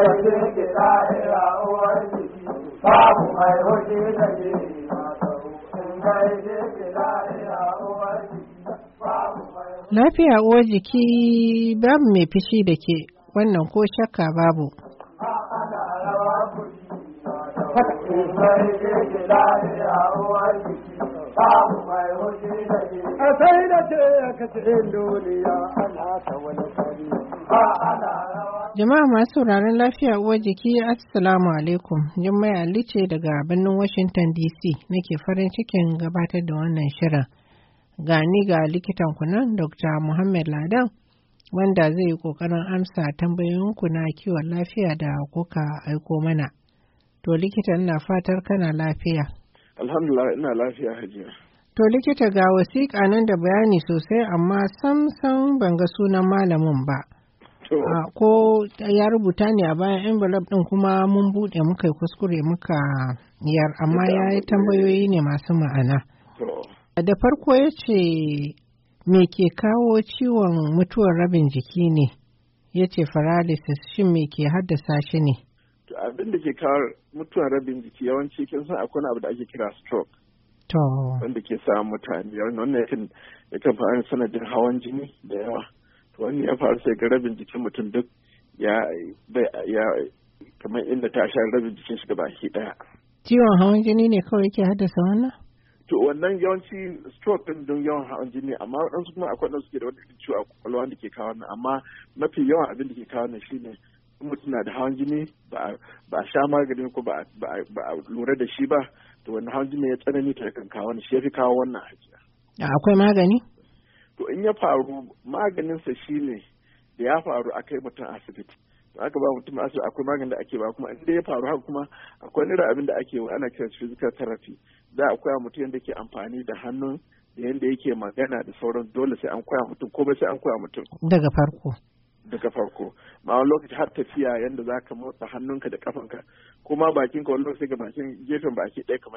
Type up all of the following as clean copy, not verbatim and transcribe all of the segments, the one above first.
ke lahira uwar jiki, babu mai hoji da ke mataru. In gaishe ke lahira uwar jiki, babu mai hoji. Lafiya uwar jiki babu mai fishi da ke, wannan ko shakka babu. Ana rawa kuɗi mataru. In gaishe ke lahira uwar jiki, babu mai hoji da ke. A sai da ce ka ce duniya ana ta wani kari. Ana rawa. Jama'a masu sauraron lafiya uwar jiki Assalamu alaikum. Jummai Ali ce daga birnin Washington DC nake farin cikin gabatar da wannan shirin. Gani ga likitan kunan Dr. Muhammad Ladan wanda zai yi kokarin amsa tambayoyinku na kiwon lafiya da kuka aiko mana. To likita ina fatar kana lafiya. Alhamdulillah ina lafiya hajiya. To likita ga wasiƙa nan da bayani sosai amma sam ban ga sunan malamin ba. Ko ya rubuta ne a bayan envelope ɗin kuma mun buɗe muka yi kuskure muka yar amma ya yi tambayoyi ne masu ma'ana. Da farko ya ce me ke kawo ciwon mutuwar rabin jiki ne? Ya ce paralysis shin me ke haddasa shi ne? Abin da ke kawo mutuwar rabin jiki yawanci kin san akwai abu da ake kira stroke. Wanda ke sa mutane wannan yakan faru sanadin hawan jini da yawa. Wani ya faru sai ga rabin jikin mutum duk ya kamar inda ta sha rabin jikin shi baki daya. Ciwon hawan jini ne kawai yake haddasa wannan? To wannan yawanci stroke din don yawan hawan jini amma waɗansu kuma akwai waɗansu ke da wani ciwo a kwakwalwa da ke kawo wannan amma mafi yawan abin da ke kawo wannan shine mutum na da hawan jini ba a sha magani ko ba a lura da shi ba to wannan hawan jini ya tsanani ta kan kawo wannan shi ya fi kawo wannan hajiya. Akwai magani? To in ya faru maganinsa shi ne da ya faru a kai mutum asibiti. Aka ba mutum asibiti akwai maganin da ake ba kuma inda ya faru haka kuma akwai irin abin da ake ana kiran physical therapy. Za a koya mutum yadda ke amfani da hannun da yadda yake magana da sauran dole sai an koya mutum ko sai an koya mutum. Daga farko. Ma wani lokaci har tafiya yadda za ka motsa hannunka da kafanka ko ma bakinka wani lokaci ga bakin gefen baki ɗaya kamar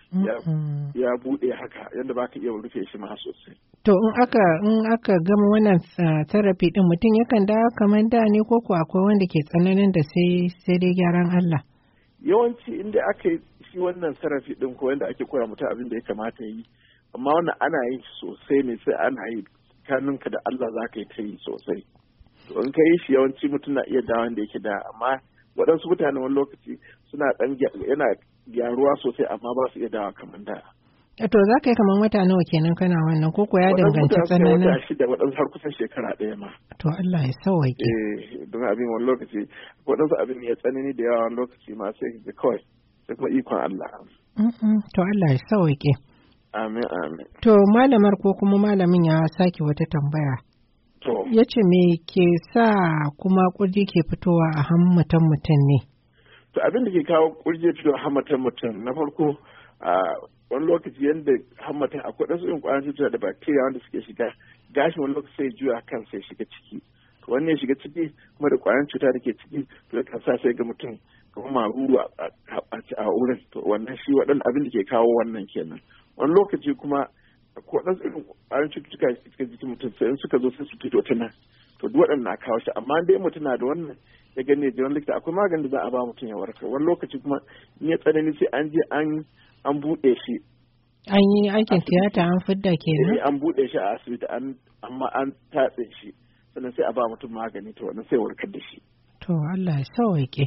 ya buɗe haka yadda ba ka iya rufe shi ma sosai. To in aka gama wannan therapy din mutum yakan dawo kamar da ne ko akwai wanda ke tsananin da sai dai gyaran Allah. Yawanci inda aka yi shi wannan therapy din ko wanda ake koya mutum abin da ya kamata yi amma wannan ana yin shi sosai ne sai ana yi kanunka da Allah za ka yi ta yi sosai. To in ka yi shi yawanci mutum na iya dawo da yake da amma waɗansu mutane wani lokaci suna yana gyaruwa sosai amma ba su iya dawo kamar da. To za ka yi kamar wata nawa kenan kana wannan ko ya danganci tsananin? Wata shida waɗansu har kusan shekara ɗaya ma. To Allah ya sauwaƙe. Don abin wani lokaci waɗansu abin ya tsanani da yawa wani lokaci ma sai ga kawai sai kuma ikon Allah. To Allah ya sauwaƙe. Amin. To malamar ko kuma malamin ya sake wata tambaya. Ya ce me ke sa kuma ƙurji ke fitowa a hammatan mutum ne? To abin da ke kawo ƙurji fitowa a hammatan mutum na farko wani lokaci yadda hammatan akwai ɗansu yin ƙwayan cuta da bacteria wanda suke shiga gashin wani lokaci sai juya kan sai shiga ciki. To wannan ya shiga ciki kuma da ƙwayan cuta da ke ciki to ya kan sa sai ga mutum kuma maruru a wurin. To wannan shi waɗanda abin da ke kawo wannan kenan. Wani lokaci kuma ko ɗan irin ƙwayoyin cututtuka cikin jikin mutum sai in suka zo sai su fito ta nan to duk waɗannan na kawo shi amma dai mutum na da wannan ya gane da wani likita akwai maganin da za a ba mutum ya warke wani lokaci kuma in ya tsanani sai an je an buɗe shi. An yi aikin tiyata an fidda kenan? An buɗe shi a asibiti amma an tatse shi sannan sai a ba mutum magani to wannan sai warkar da shi. To Allah ya sauwaƙe.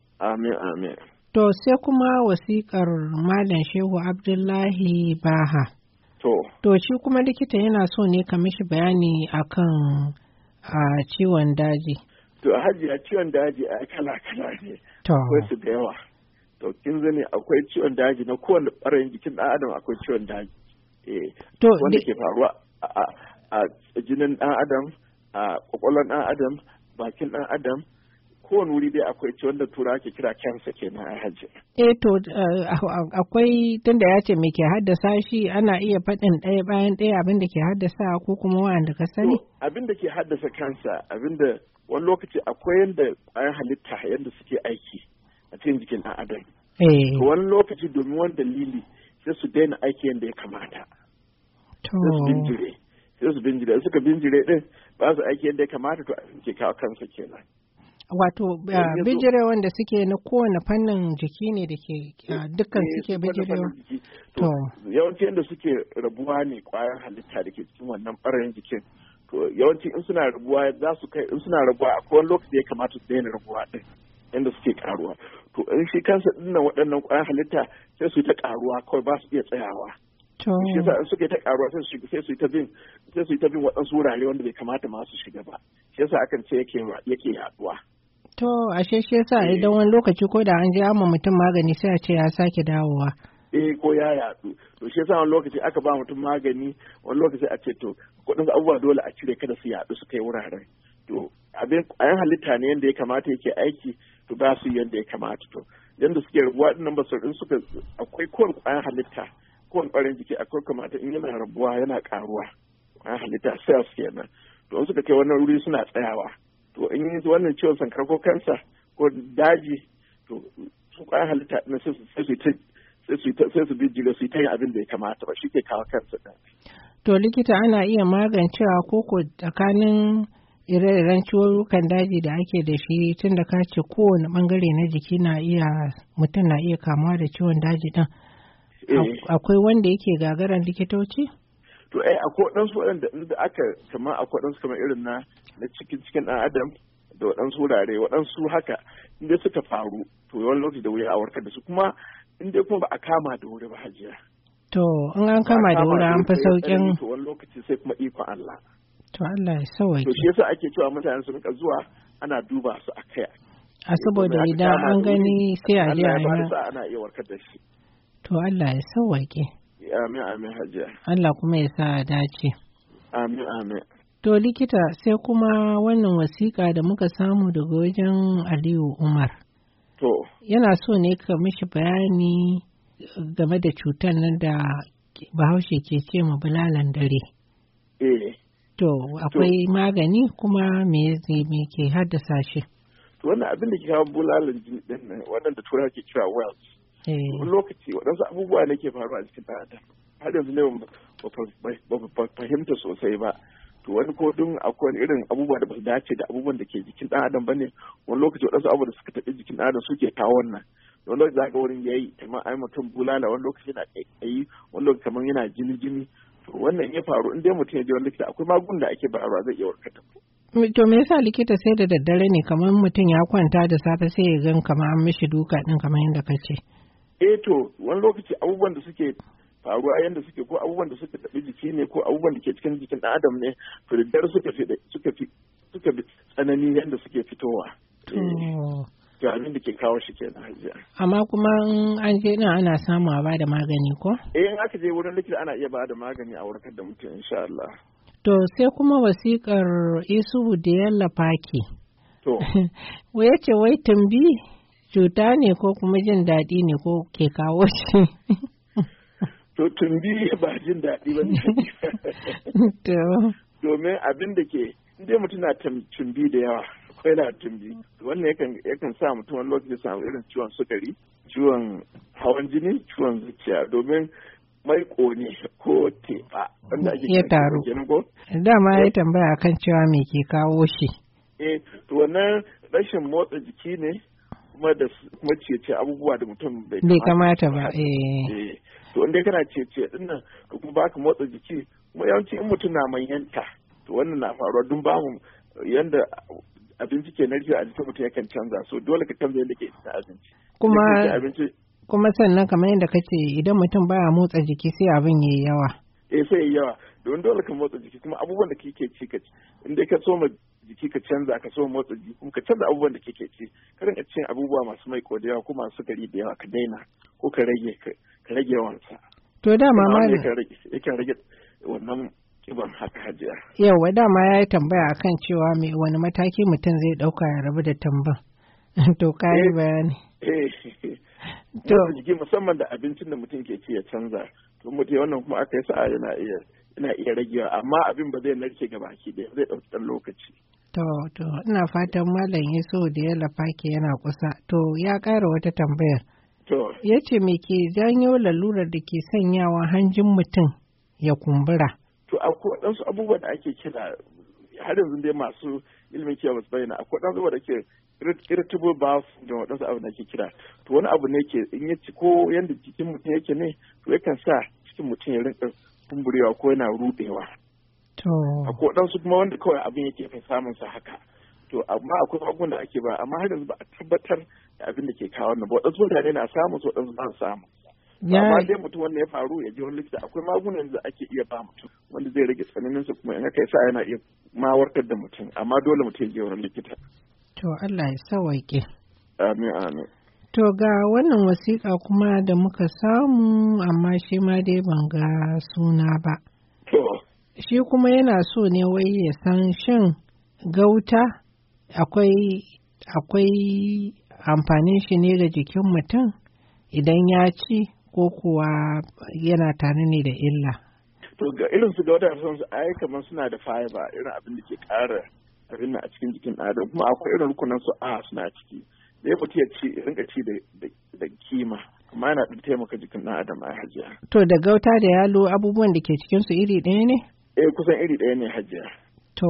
Amin. To sai kuma wasiƙar Malam Shehu Abdullahi Baha. To shi kuma likita yana so ne ka mishi bayani akan ciwon daji. To hajiya ciwon daji a kala-kala ne. Akwai su da yawa. To kin zane akwai ciwon daji na kowane ɓarayin jikin ɗan adam akwai ciwon daji. Wanda ke faruwa a jinin ɗan adam, a ƙwaƙwalon ɗan adam, bakin ɗan adam, kowane wuri dai akwai ciwon da tura ke kira cancer kenan a hajji. Akwai tunda ya ce me ke haddasa shi ana iya faɗin ɗaya bayan ɗaya abin da ke haddasa ko kuma wa'anda ka sani? Abin da ke haddasa cancer abin da wani lokaci akwai yadda ƙwayan halitta yadda suke aiki a cikin jikin ɗan adam. Wani lokaci domin wani dalili sai su daina aiki yadda ya kamata. Sai su binjire suka binjire din ba su aiki yadda ya kamata to abin ke kawo kansa kenan. Wato bijirewa da suke na kowane fannin jiki ne da ke dukkan suke bijirewa? To yawanci yadda suke rabuwa ne ƙwayar halitta da ke cikin wannan ɓarayin jikin. To yawanci in suna rabuwa za su kai in suna rabuwa a kowane lokaci ya kamata su daina rabuwa ɗin yadda suke ƙaruwa. To in shi kansa dinnan waɗannan ƙwayar halitta sai su yi ta ƙaruwa kawai ba su iya tsayawa. Shi yasa in suka yi ta ƙaruwa sai su yi ta bin waɗansu wurare wanda bai kamata ma su shiga ba. Shi yasa akan ce yake yaduwa. To ashe shi yasa idan wani lokaci ko da an je amma mutum magani sai a ce ya sake dawowa. Ko ya yadu. To shi yasa wani lokaci aka ba mutum magani wani lokaci a ce to kuɗin abubuwa dole a cire kada su yadu su kai wuraren. To abin ƙwayan halitta ne yadda ya kamata yake aiki to ba su yadda ya kamata to yadda suke rabuwa dinnan ba su in suka akwai kowane ƙwayan halitta kowane ɓarin jiki akwai kamata in yana rabuwa yana ƙaruwa ƙwayan halitta cells kenan to in suka kai wannan wuri suna tsayawa to in yi wannan ciwon sankara ko kansa ko daji to su ƙwayan halitta ɗin sai su bijire su yi ta yin abin da ya kamata ba shi ke kawo kansa ɗin. To likita ana iya magancewa koko tsakanin ire-iren ciwurukan daji da ake da shi tun da ka ce kowane bangare na jiki mutum na iya kamuwa da ciwon daji din. Akwai wanda yake gagaran likitoci? To akwai waɗansu waɗanda inda aka kamar akwai waɗansu kamar irin na cikin ɗan adam da waɗansu wurare waɗansu haka inda suka faru to yawan lokaci da wuya a warkar da su kuma inda kuma ba a kama da wuri ba hajiya. To in an kama da wuri an fi sauƙin. To wani lokaci sai kuma ikon Allah. To Allah ya sauwaƙe. To shi yasa ake cewa mutane su rika zuwa ana duba su akai. A saboda idan an gani sai a je a yi. Ana iya warkar da shi. To Allah ya sauwaƙe. Amin amin hajiya. Allah kuma ya sa a dace. Amin amin. To likita sai kuma wannan wasiƙa da muka samu daga wajen Aliyu Umar. To. Yana so ne ka mishi bayani game da cutar nan da Bahaushe ke ce ma bulalan dare. To akwai magani kuma me ke haddasa shi? To wannan abin da ke kawo bulalan jini din nan waɗanda tura ke kira wells. Wani lokaci waɗansu abubuwa ne ke faruwa a cikin ɗan adam. Har yanzu ne ba fahimta sosai ba. To wani ko dun akwai irin abubuwa da ba su dace da abubuwan da ke jikin ɗan adam ba ne. Wani lokaci waɗansu abubuwa da suka taɓi jikin ɗan adam suke kawo wannan. Wani lokaci za ka wurin ya yi kamar ai mutum bulala wani lokaci yana ƙaiƙayi wani lokaci kamar yana jini. To wannan ya faru in dai mutum ya je wani likita akwai magun da ake bayarwa zai iya warkar da ku. To me yasa likita sai da daddare ne kamar mutum ya kwanta da safe sai ya gan kamar an mishi duka din kamar yadda ka ce. To wani lokaci abubuwan da suke faruwa yadda suke ko abubuwan da suka taɓi jiki ne ko abubuwan da ke cikin jikin ɗan adam ne to daddare suka fi tsanani yadda suke fitowa. To abin da ke kawo shi kenan hajiya. Amma kuma an je nan ana samu a bada magani ko? In aka je wurin likita ana iya bada magani a warkar da mutum insha Allah. To sai kuma wasiƙar Isuhu da Yallafa ke. To. Wai ce wai tumbi cuta ne ko kuma jin daɗi ne ko ke kawo shi? To tumbi ba jin daɗi ba ne. To. Domin abin da ke inda mutum na tumbi da yawa. Akwai na tumbi wannan yakan sa mutum wani lokaci samu irin ciwon sukari ciwon hawan jini ciwon zuciya domin mai ne ko teɓa wanda ake ya taru dama ya tambaya kan cewa me ke kawo shi to wannan rashin motsa jiki ne kuma da kuma ciye abubuwa da mutum bai kamata ba to inda kana ciye din nan to kuma baka motsa jiki kuma yawanci in mutum na manyanta to wannan na faruwa dun bamu yanda abinci ke narkewa a jikin mutum yakan canza so dole ka canza yadda ke isa abinci kuma sannan kamar yadda kace idan mutum baya motsa jiki sai abin yayi yawa sai yayi yawa don dole ka motsa jiki kuma abubuwan da kike ci ka ci in dai ka so ma jiki ka canza ka so motsa jiki kuma ka canza abubuwan da kike ci ka rinka cin abubuwa masu mai da yawa ko masu sukari da yawa ka daina ko ka rage yawansa to dama ma yakan rage wannan kiban haka hajiya. Yauwa dama ya yi tambaya akan cewa wani mataki mutum zai ɗauka ya rabu da tamban. To ka yi bayani. To jiki musamman da abincin da mutum ke ci ya canza. To mutum wannan kuma aka yi sa'a yana iya ragewa amma abin ba zai narke ga baki ɗaya zai ɗauki ɗan lokaci. To ina fatan Malam Yusuf da Yallafa ke yana kusa. To ya ƙara wata tambayar. To. Ya ce me ke janyo lalurar da ke sanyawa hanjin mutum ya kumbura? To akwai waɗansu abubuwa da ake kira har yanzu dai masu ilimin kiyaye basu bayyana akwai waɗansu abubuwa da ke irritable bowel syndrome waɗansu abu da ke kira to wani abu ne ke in ya ci ko yanda jikin mutum yake ne to yakan sa cikin mutum ya rinka kumburewa ko yana rudewa. Akwai waɗansu kuma wanda kawai abin yake fi samun sa haka. To amma akwai magungunan da ake ba amma har yanzu ba a tabbatar da abin da ke kawo wannan ba waɗansu mutane na samu su waɗansu ba su samu. Amma dai mutum wanda ya faru ya je wani likita akwai magungunan da ake iya ba mutum wanda zai rage tsananin su kuma in aka yi sa yana iya ma warkar da mutum amma dole mutum ya je wani likita. To Allah ya sawaike. Amin amin. To ga wannan wasiƙa kuma da muka samu amma shi ma dai ban ga suna ba. To. Shi kuma yana so ne wai ya san shin gauta akwai amfanin shi ne ga jikin mutum idan ya ci ko kuwa yana tare ne da illa. To ga irin su gauta sun su ai kamar suna da fiber irin abin da ke ƙara abin a cikin jikin adam kuma akwai irin rukunan su suna ciki. Da ya mutu ya ci rinka ci da kima amma yana da taimaka jikin ɗan adam a hajiya. To da gauta da yalo abubuwan da ke cikin su iri ɗaya ne? Kusan iri ɗaya ne hajiya. To.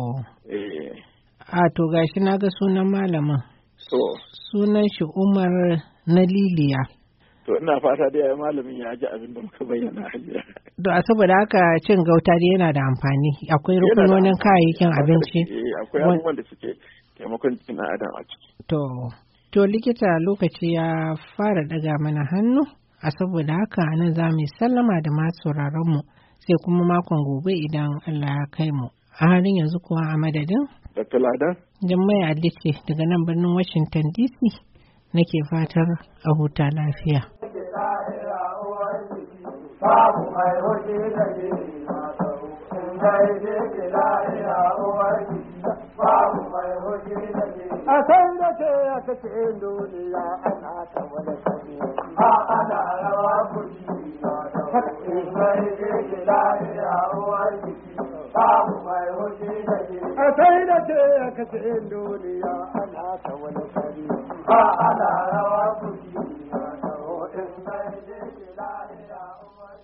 To gashi na ga sunan malamin. Sunan shi Umar na Liliya. To ina fata dai malamin ya ji abin da muka bayyana hajiya. To a saboda haka cin gauta dai yana da amfani. Akwai rukunonin kayayyakin abinci. Akwai abubuwan da suke taimakon jikin ɗan adam a ciki. To likita lokaci ya fara ɗaga mana hannu. A saboda haka nan za mu yi sallama da masu mu sai kuma makon gobe idan Allah ya kai mu. A halin yanzu kuwa a madadin? Dr. Lada? Jummai Ali ce daga nan birnin Washington DC nake fatar a huta lafiya. A san da ke ya kace duniya ana ta wani sani ana rawa kuri a sai da ce ya kace duniya ana ta wani sani ana